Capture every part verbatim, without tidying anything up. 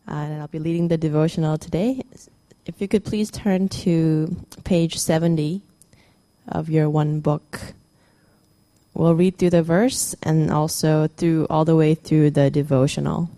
uh, and I'll be leading the devotional today. If you could please turn to page seventy of your one book. We'll read through the verse and also through all the way through the devotional.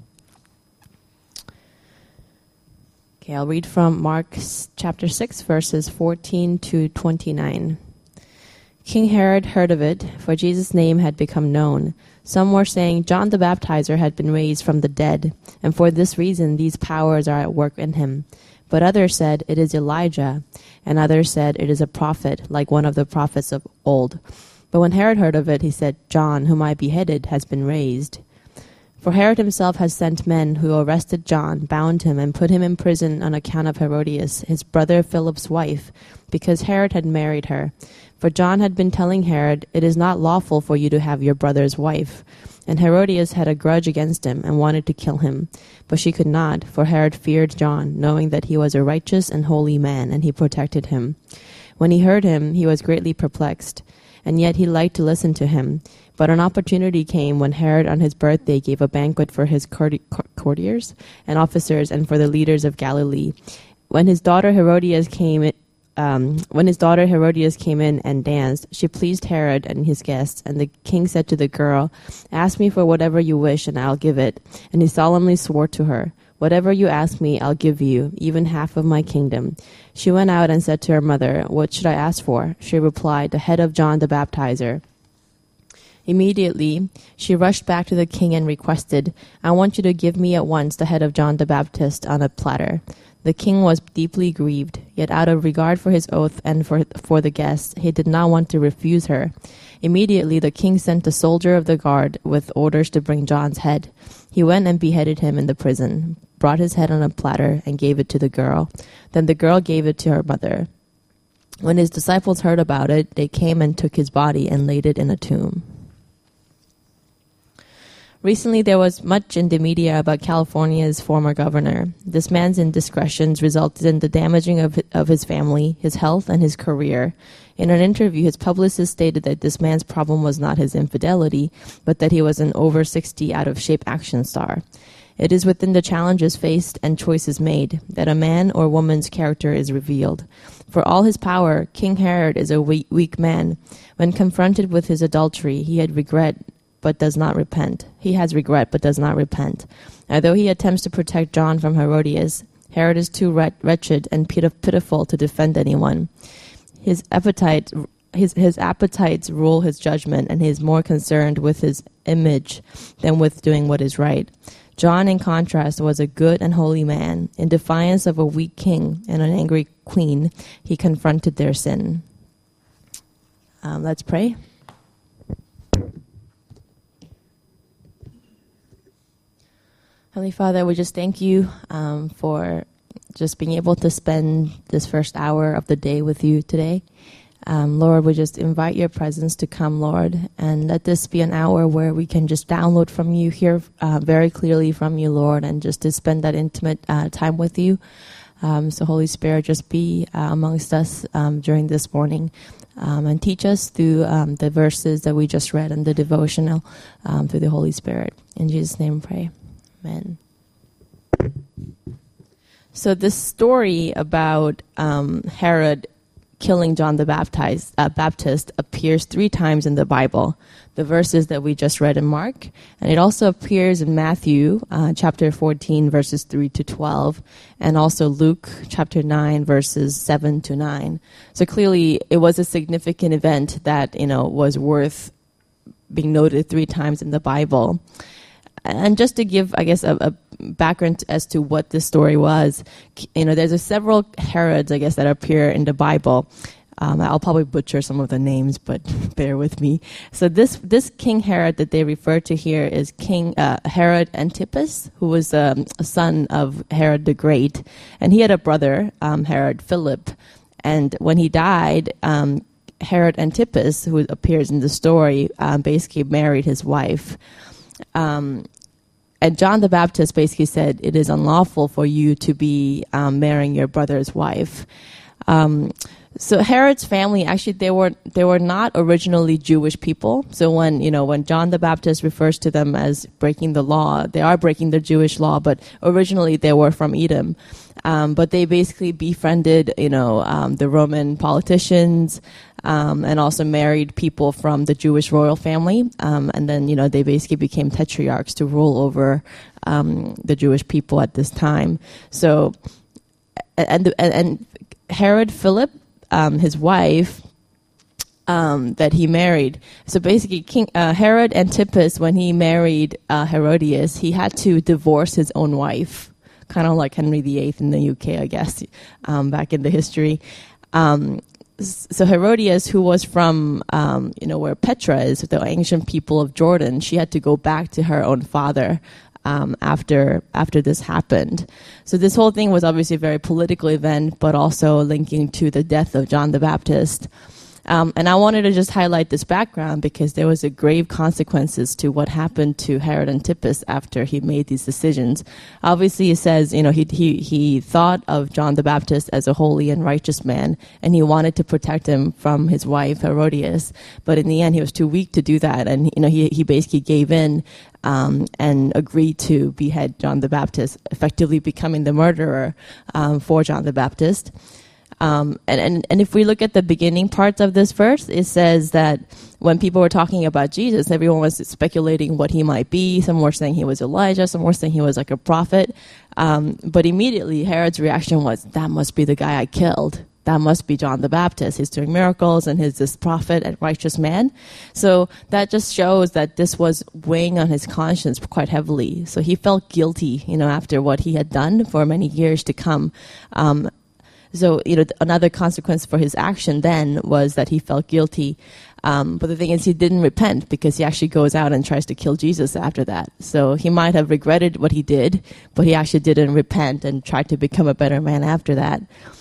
Okay, I'll read from Mark chapter six, verses fourteen to twenty-nine. King Herod heard of it, for Jesus' name had become known. Some were saying John the Baptizer had been raised from the dead, and for this reason these powers are at work in him. But others said, it is Elijah, and others said, it is a prophet, like one of the prophets of old. But when Herod heard of it, he said, John, whom I beheaded, has been raised. For Herod himself has sent men who arrested John, bound him, and put him in prison on account of Herodias, his brother Philip's wife, because Herod had married her. For John had been telling Herod, it is not lawful for you to have your brother's wife. And Herodias had a grudge against him and wanted to kill him. But she could not, for Herod feared John, knowing that he was a righteous and holy man, and he protected him. When he heard him, he was greatly perplexed, and yet he liked to listen to him. But an opportunity came when Herod on his birthday gave a banquet for his courtiers and officers and for the leaders of Galilee. When his daughter Herodias came um, when his daughter Herodias came in and danced, she pleased Herod and his guests, and the king said to the girl, ask me for whatever you wish, and I'll give it. And he solemnly swore to her, whatever you ask me, I'll give you, even half of my kingdom. She went out and said to her mother, what should I ask for? She replied, the head of John the Baptizer. Immediately, she rushed back to the king and requested, I want you to give me at once the head of John the Baptist on a platter. The king was deeply grieved, yet out of regard for his oath and for, for the guests, he did not want to refuse her. Immediately, the king sent a soldier of the guard with orders to bring John's head. He went and beheaded him in the prison, brought his head on a platter, and gave it to the girl. Then the girl gave it to her mother. When his disciples heard about it, they came and took his body and laid it in a tomb. Recently, there was much in the media about California's former governor. This man's indiscretions resulted in the damaging of, of his family, his health, and his career. In an interview, his publicist stated that this man's problem was not his infidelity, but that he was an over sixty out-of-shape action star. It is within the challenges faced and choices made that a man or woman's character is revealed. For all his power, King Herod is a weak, weak man. When confronted with his adultery, he had regret but does not repent. He has regret, but does not repent. Although he attempts to protect John from Herodias, Herod is too wretched and pitiful to defend anyone. His appetite, his, his appetites rule his judgment, and he is more concerned with his image than with doing what is right. John, in contrast, was a good and holy man. In defiance of a weak king and an angry queen, he confronted their sin. Um, let's pray. Heavenly Father, we just thank you um, for just being able to spend this first hour of the day with you today. Um, Lord, we just invite your presence to come, Lord, and let this be an hour where we can just download from you, hear uh, very clearly from you, Lord, and just to spend that intimate uh, time with you. Um, so Holy Spirit, just be uh, amongst us um, during this morning. Um, and teach us through um, the verses that we just read in the devotional um, through the Holy Spirit. In Jesus' name we pray. Amen. So this story about um, Herod killing John the Baptist, uh, Baptist appears three times in the Bible. The verses that we just read in Mark, and it also appears in Matthew uh, chapter fourteen, verses three to twelve, and also Luke chapter nine, verses seven to nine. So clearly, it was a significant event that you know was worth being noted three times in the Bible. And just to give, I guess, a, a background as to what this story was, you know, there's a several Herods, I guess, that appear in the Bible. Um, I'll probably butcher some of the names, but bear with me. So this this King Herod that they refer to here is King uh, Herod Antipas, who was um, a son of Herod the Great, and he had a brother, um, Herod Philip. And when he died, um, Herod Antipas, who appears in the story, um, basically married his wife. Um, and John the Baptist basically said, it is unlawful for you to be um, marrying your brother's wife. Um, So Herod's family, actually, they were they were not originally Jewish people. So when you know when John the Baptist refers to them as breaking the law, they are breaking the Jewish law. But originally they were from Edom. Um, but they basically befriended, you know, um, the Roman politicians, um, and also married people from the Jewish royal family. Um, and then, you know, they basically became tetrarchs to rule over um, the Jewish people at this time. So, and and, and Herod Philip, um, his wife, um, that he married. So basically, King uh, Herod Antipas, when he married uh, Herodias, he had to divorce his own wife. Kind of like Henry the Eighth in the U K, I guess, um, back in the history. Um, so Herodias, who was from, um, you know, where Petra is, the ancient people of Jordan, she had to go back to her own father um, after after this happened. So this whole thing was obviously a very political event, but also linking to the death of John the Baptist. Um, and I wanted to just highlight this background because there was a grave consequences to what happened to Herod Antipas after he made these decisions. Obviously, it says, you know, he he he thought of John the Baptist as a holy and righteous man, and he wanted to protect him from his wife Herodias. But in the end, he was too weak to do that, and you know, he he basically gave in um, and agreed to behead John the Baptist, effectively becoming the murderer um, for John the Baptist. Um, and, and, and if we look at the beginning parts of this verse, it says that when people were talking about Jesus, everyone was speculating what he might be. Some were saying he was Elijah. Some were saying he was like a prophet. Um, but immediately Herod's reaction was, that must be the guy I killed. That must be John the Baptist. He's doing miracles and he's this prophet and righteous man. So that just shows that this was weighing on his conscience quite heavily. So he felt guilty, you know, after what he had done for many years to come. Um, So, you know, another consequence for his action then was that he felt guilty. Um, but the thing is, he didn't repent because he actually goes out and tries to kill Jesus after that. So he might have regretted what he did, but he actually didn't repent and tried to become a better man after that.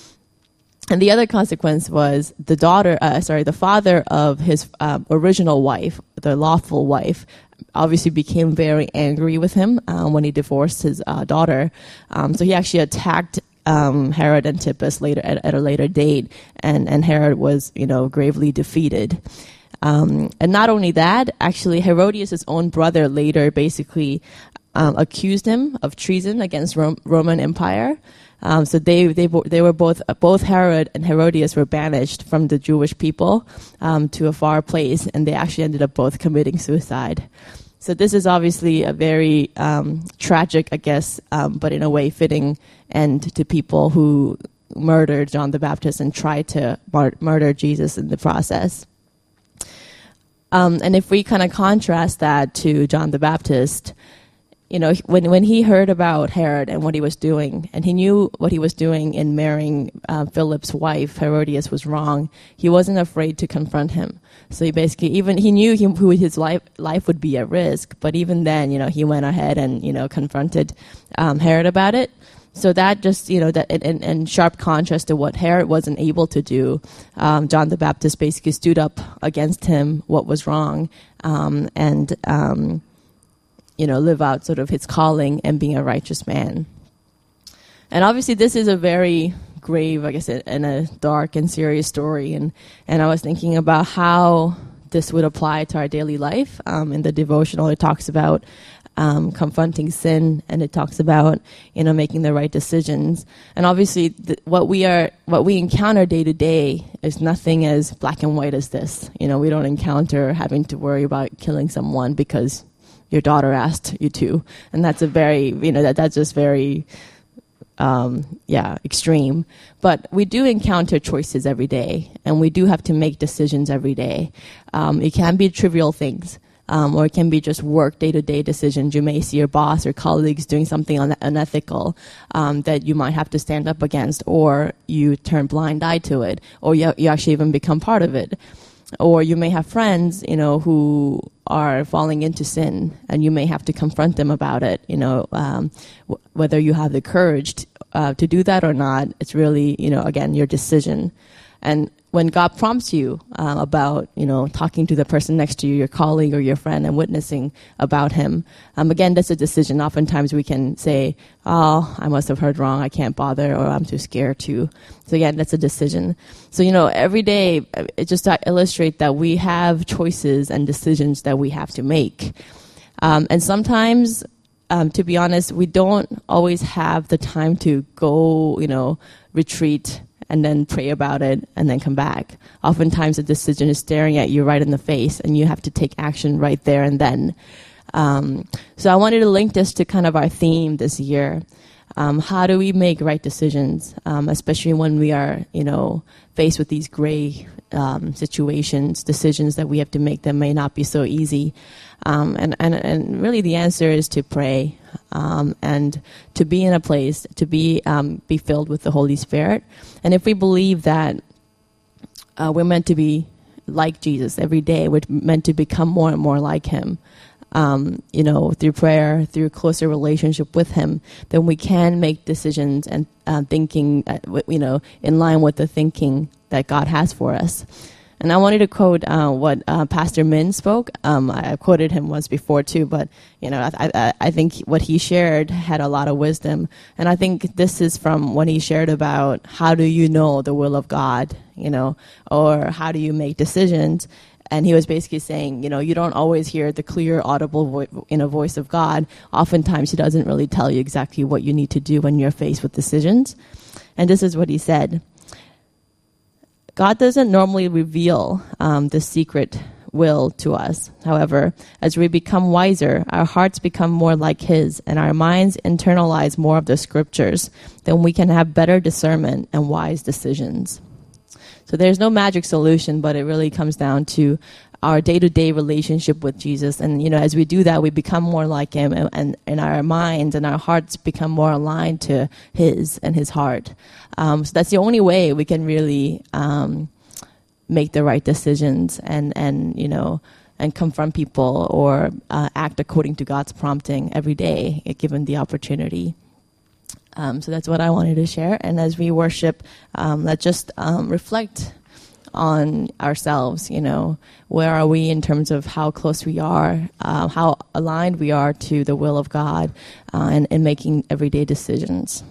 And the other consequence was the daughter, uh, sorry, the father of his um, original wife, the lawful wife, obviously became very angry with him uh, when he divorced his uh, daughter. Um, so he actually attacked Um, Herod Antipas later at, at a later date, and, and Herod was, you know, gravely defeated. Um, and not only that, actually, Herodias' own brother later basically um, accused him of treason against Rom- Roman Empire. Um, so they they they were both both Herod and Herodias were banished from the Jewish people um, to a far place, and they actually ended up both committing suicide. So this is obviously a very um, tragic, I guess, um, but in a way fitting end to people who murdered John the Baptist and tried to mar- murder Jesus in the process. Um, and if we kind of contrast that to John the Baptist, you know, when when he heard about Herod and what he was doing, and he knew what he was doing in marrying uh, Philip's wife, Herodias, was wrong, he wasn't afraid to confront him. So he basically, even, he knew he, who his life life would be at risk, but even then, you know, he went ahead and, you know, confronted um, Herod about it. So that just, you know, that in, in sharp contrast to what Herod wasn't able to do, um, John the Baptist basically stood up against him, what was wrong, um, and, um, you know, live out sort of his calling and being a righteous man. And obviously this is a very grave, I guess, and a dark and serious story. And, and I was thinking about how this would apply to our daily life. Um, in the devotional, it talks about um, confronting sin, and it talks about, you know, making the right decisions. And obviously th- what we are, what we encounter day to day is nothing as black and white as this. You know, we don't encounter having to worry about killing someone because your daughter asked you to. And that's a very, you know, that that's just very, um, yeah, extreme. But we do encounter choices every day, and we do have to make decisions every day. Um, it can be trivial things, um, or it can be just work, day-to-day decisions. You may see your boss or colleagues doing something un- unethical um, that you might have to stand up against, or you turn blind eye to it, or you, you actually even become part of it. Or you may have friends, you know, who are falling into sin, and you may have to confront them about it. You know, um, w- whether you have the courage to, uh, to do that or not, it's really, you know, again, your decision. And when God prompts you uh, about, you know, talking to the person next to you, your colleague or your friend, and witnessing about him, um, again, that's a decision. Oftentimes we can say, oh, I must have heard wrong, I can't bother, or I'm too scared to. So again, that's a decision. So, you know, every day, it just to illustrate that we have choices and decisions that we have to make. Um, and sometimes, um, to be honest, we don't always have the time to go, you know, retreat and then pray about it, and then come back. Oftentimes the decision is staring at you right in the face, and you have to take action right there and then. Um, so I wanted to link this to kind of our theme this year. Um, how do we make right decisions, um, especially when we are, you know, faced with these gray um, situations, decisions that we have to make that may not be so easy. Um, and, and, and really the answer is to pray um, and to be in a place, to be um, be filled with the Holy Spirit. And if we believe that uh, we're meant to be like Jesus every day, we're meant to become more and more like him, um, you know, through prayer, through closer relationship with him, then we can make decisions and uh, thinking, uh, you know, in line with the thinking that God has for us. And I wanted to quote uh, what uh, Pastor Min spoke. Um, I quoted him once before too, but you know, I, I, I think what he shared had a lot of wisdom. And I think this is from when he shared about how do you know the will of God, you know, or how do you make decisions. And he was basically saying, you know, you don't always hear the clear, audible vo- you know, voice of God. Oftentimes, he doesn't really tell you exactly what you need to do when you're faced with decisions. And this is what he said. God doesn't normally reveal um, the secret will to us. However, as we become wiser, our hearts become more like his, and our minds internalize more of the scriptures, then we can have better discernment and wise decisions. So there's no magic solution, but it really comes down to our day-to-day relationship with Jesus. And, you know, as we do that, we become more like him, and, and, and our minds and our hearts become more aligned to his and his heart. Um, so that's the only way we can really um, make the right decisions and, and, you know, and confront people or uh, act according to God's prompting every day, given the opportunity. Um, so that's what I wanted to share. And as we worship, um, let's just um, reflect on ourselves, you know, where are we in terms of how close we are, uh, how aligned we are to the will of God, uh, and, and making everyday decisions.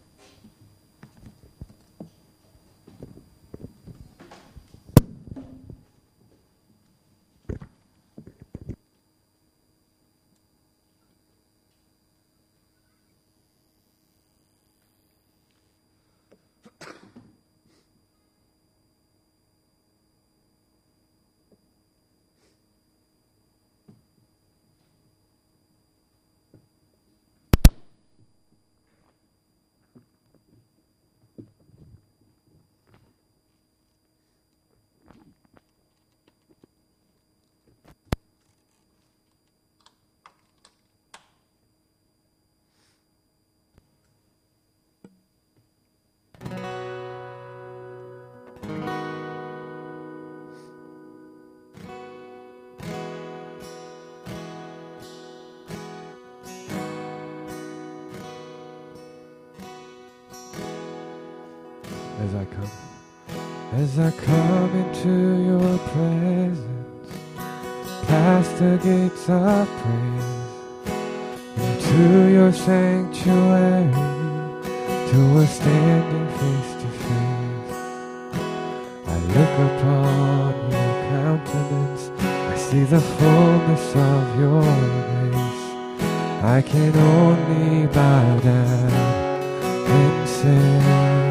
As I come, as I come into your presence, past the gates of praise, into your sanctuary, till we're standing face to face. I look upon your countenance, I see the fullness of your grace. I can only bow down and say,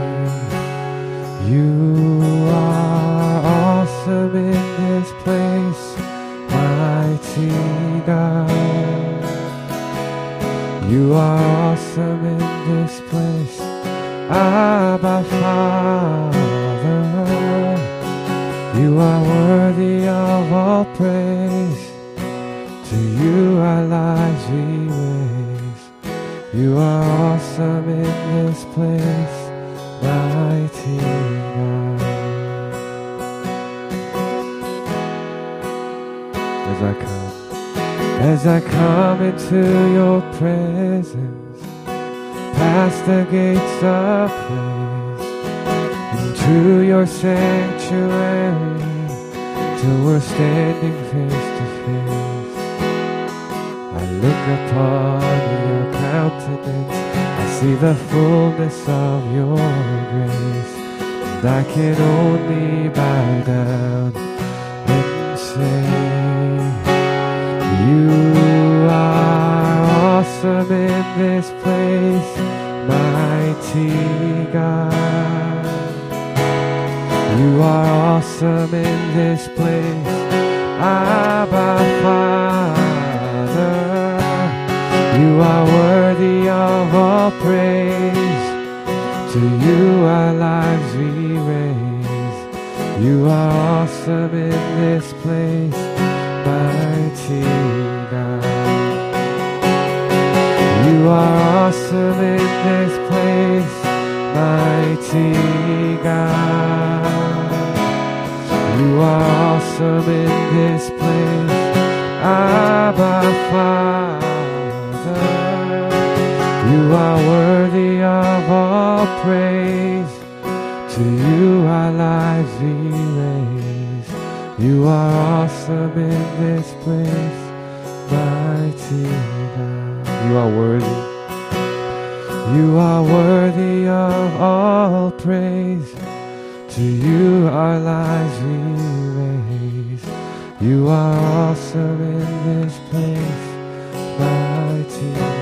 you are awesome in this place, mighty God. You are awesome in this place, Abba Father. You are worthy of all praise, to you our lives we raise. You are awesome in this place, mighty God. As I come, as I come into your presence, past the gates of praise, into to your sanctuary till we're standing face to face. I look upon your countenance, I see the fullness of your grace, and I can only bow down and say, you are awesome in this place, mighty God. You are awesome in this place, Abba Father. You are worthy of all praise. To you our lives we raise. You are awesome in this place, mighty God. You are awesome in this place, mighty God. You are awesome in this place, Abba Father. You are worthy of all praise. To you our lives we raise. You are awesome in this place, mighty God. You are worthy. You are worthy of all praise. To you our lives we raise. You are awesome in this place, mighty God.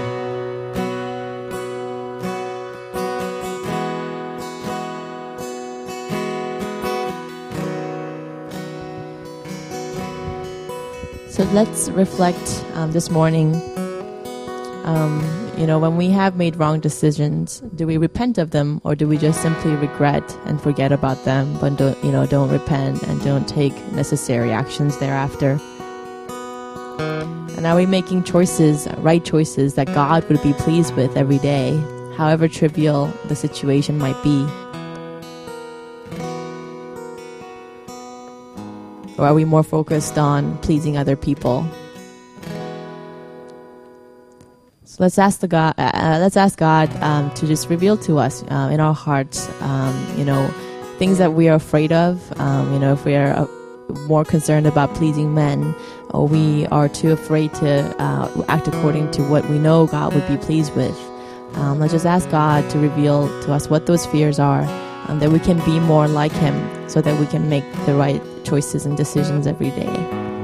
So let's reflect um, this morning. Um, you know, when we have made wrong decisions, do we repent of them, or do we just simply regret and forget about them, but don't, you know, don't repent and don't take necessary actions thereafter? And are we making choices, right choices, that God would be pleased with every day, however trivial the situation might be? Or are we more focused on pleasing other people? So let's ask the God. Uh, let's ask God um, to just reveal to us uh, in our hearts, um, you know, things that we are afraid of. Um, you know, if we are uh, more concerned about pleasing men, or we are too afraid to uh, act according to what we know God would be pleased with. Um, let's just ask God to reveal to us what those fears are, um, that we can be more like Him, so that we can make the right choices and decisions every day.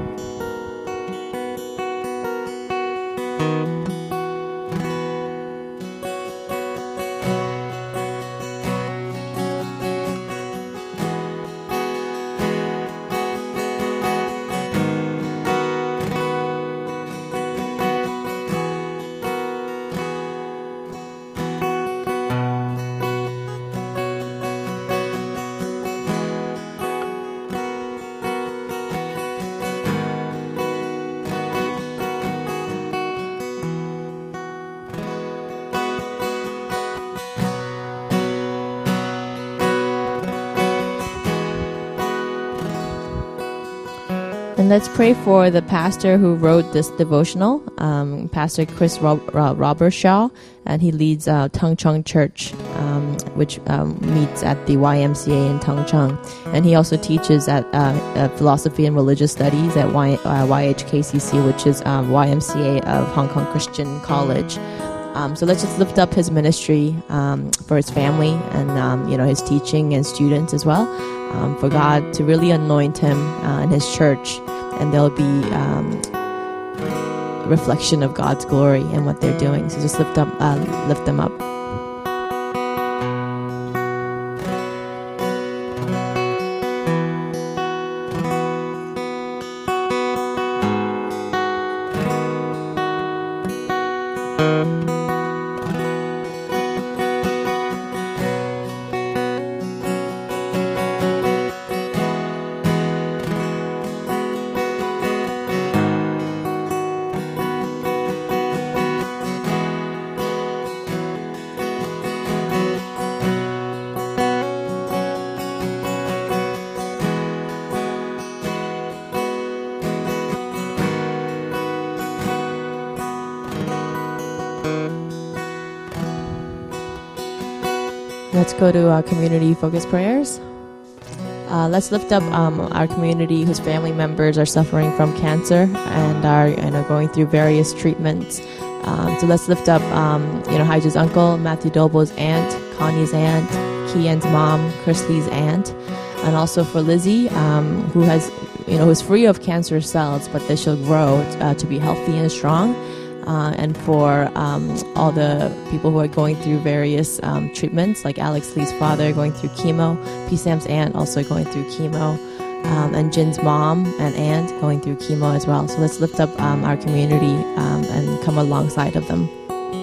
And let's pray for the pastor who wrote this devotional, um, Pastor Chris Rob- Rob- Robershaw, and he leads uh, Tongcheng Church, um, which um, meets at the Y M C A in Tongcheng. And he also teaches at uh, uh, Philosophy and Religious Studies at y- uh, Y H K C C, which is um, Y M C A of Hong Kong Christian College. Um, so let's just lift up his ministry um, for his family and um, you know, his teaching and students as well, um, for God to really anoint him uh, and his church, and there'll be um, a reflection of God's glory in what they're doing. So just lift up, uh, lift them up. Let's go to our community focus prayers. Uh, let's lift up um, our community whose family members are suffering from cancer and are you know, going through various treatments. Um, so let's lift up, um, you know, Haija's uncle, Matthew Doble's aunt, Connie's aunt, Kian's mom, Chris Lee's aunt, and also for Lizzie, um, who has, you know, who's free of cancer cells, but that she'll grow uh, to be healthy and strong. Uh, and for um, all the people who are going through various um, treatments, like Alex Lee's father going through chemo, P. Sam's aunt also going through chemo, um, and Jin's mom and aunt going through chemo as well. So let's lift up um, our community um, and come alongside of them.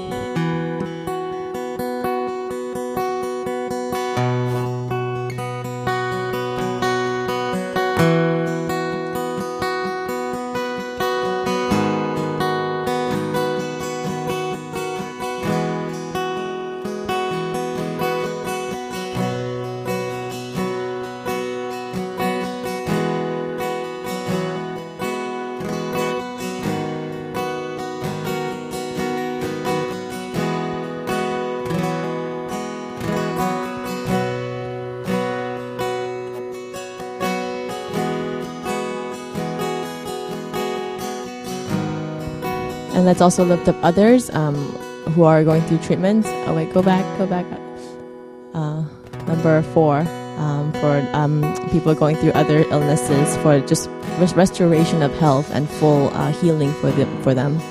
And let's also lift up others um, who are going through treatments. Oh wait, go back, go back. Uh, number four, um, for um, people going through other illnesses, for just res- restoration of health and full uh, healing for them. For them.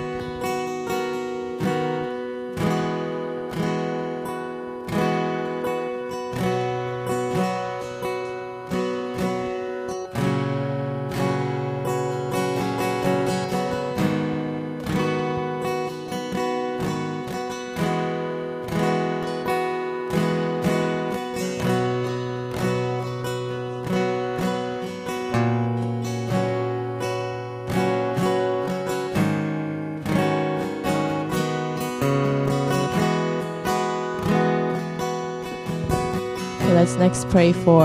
Let's next pray for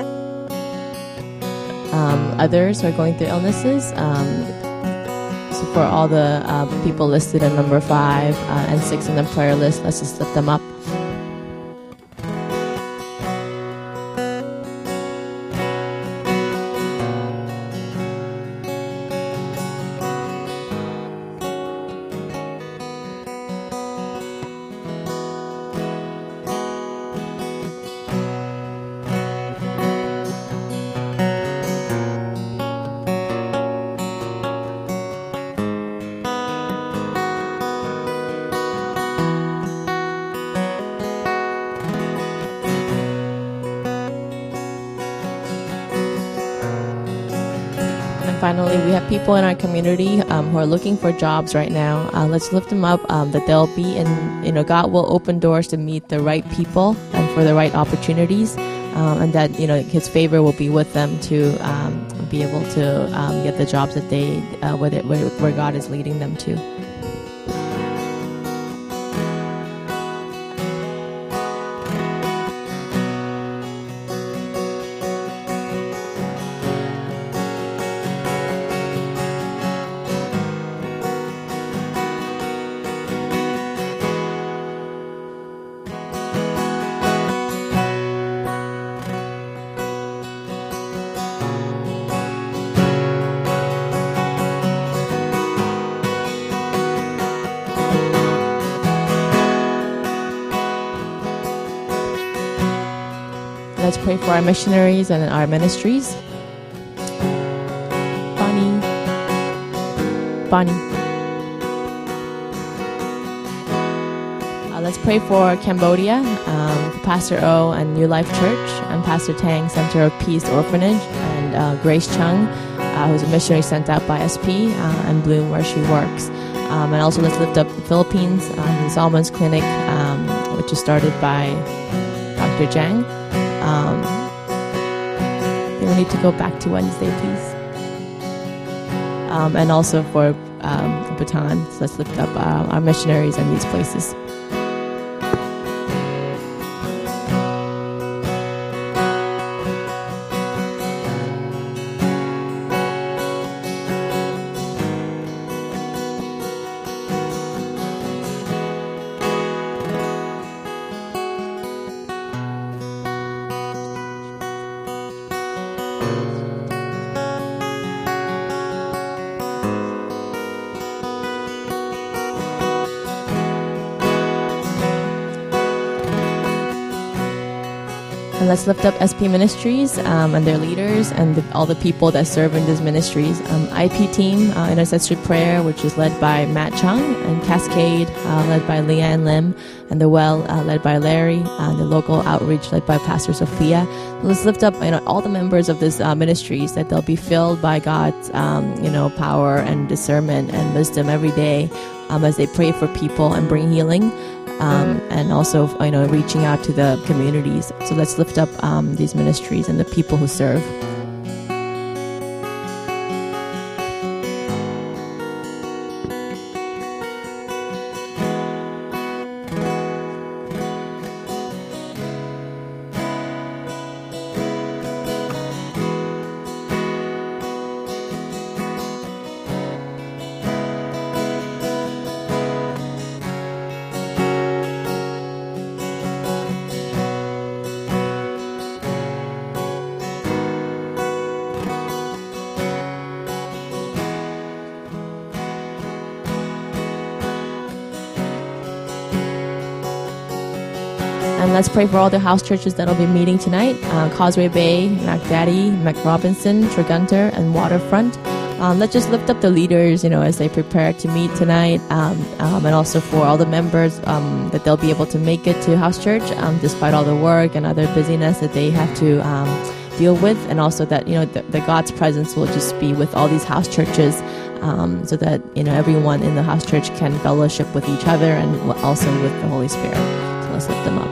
um, others who are going through illnesses. Um, so for all the uh, people listed at number five uh, and six on the prayer list, let's just lift them up. Finally, we have people in our community um, who are looking for jobs right now. Uh, let's lift them up, um, that they'll be in, you know, God will open doors to meet the right people and for the right opportunities, um, and that, you know, His favor will be with them to um, be able to um, get the jobs that they, uh, where, they where, where God is leading them to. Let's pray for our missionaries and our ministries. Bonnie. Bonnie. Uh, let's pray for Cambodia, um, for Pastor O and New Life Church, and Pastor Tang, Center of Peace Orphanage, and uh, Grace Chung, uh, who's a missionary sent out by S P, uh, and Bloom, where she works. Um, and also let's lift up the Philippines, um, the Solomon's Clinic, um, which is started by Doctor Jang. Um, we need to go back to Wednesday, please. Um, and also for um, Bhutan, so let's lift up uh, our missionaries in these places. And let's lift up S P Ministries um, and their leaders and the, all the people that serve in these ministries. Um, I P team, uh, Intercessory Prayer, which is led by Matt Chung, and Cascade, uh, led by Leanne Lim, and The Well, uh, led by Larry, and the local outreach led by Pastor Sophia. Let's lift up you know, all the members of these uh, ministries, that they'll be filled by God's um, you know power and discernment and wisdom every day um, as they pray for people and bring healing. Um, and also, you know, reaching out to the communities. So let's lift up um, these ministries and the people who serve. And let's pray for all the house churches that will be meeting tonight. Uh, Causeway Bay, McDaddy, McRobinson, Tregunter, and Waterfront. Um, let's just lift up the leaders, you know, as they prepare to meet tonight. Um, um, and also for all the members um, that they'll be able to make it to house church um, despite all the work and other busyness that they have to um, deal with. And also that, you know, the, the God's presence will just be with all these house churches um, so that, you know, everyone in the house church can fellowship with each other and also with the Holy Spirit. So let's lift them up.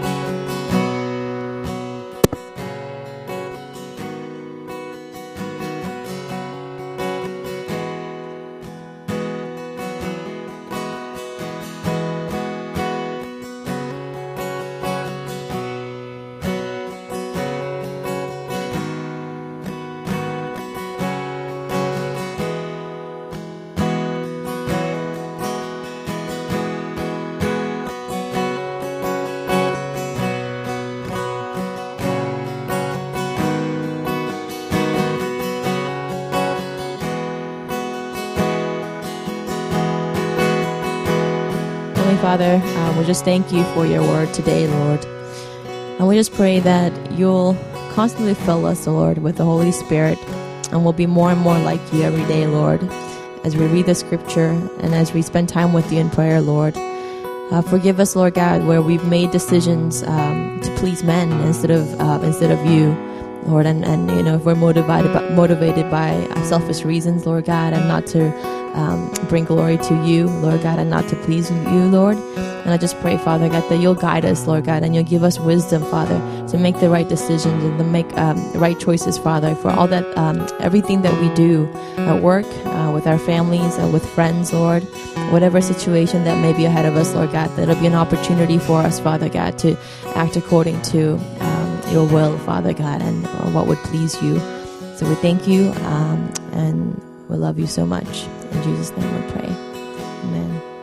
Father, uh, we just thank you for your word today, Lord. And we just pray that you'll constantly fill us, Lord, with the Holy Spirit, and we'll be more and more like you every day, Lord, as we read the scripture and as we spend time with you in prayer, Lord. Uh, forgive us, Lord God, where we've made decisions um, to please men instead of uh, instead of you, Lord. And, and you know, if we're motivated by, motivated by selfish reasons, Lord God, and not to Um, bring glory to you, Lord God, and not to please you, Lord. And I just pray, Father God, that you'll guide us, Lord God, and you'll give us wisdom, Father, to make the right decisions and to make um, the right choices, Father, for all that, um, everything that we do at work, uh, with our families, uh, with friends, Lord, whatever situation that may be ahead of us, Lord God, that'll be an opportunity for us, Father God, to act according to um, your will, Father God, and uh, what would please you. So we thank you, um, and we love you so much. In Jesus' name we pray. Amen.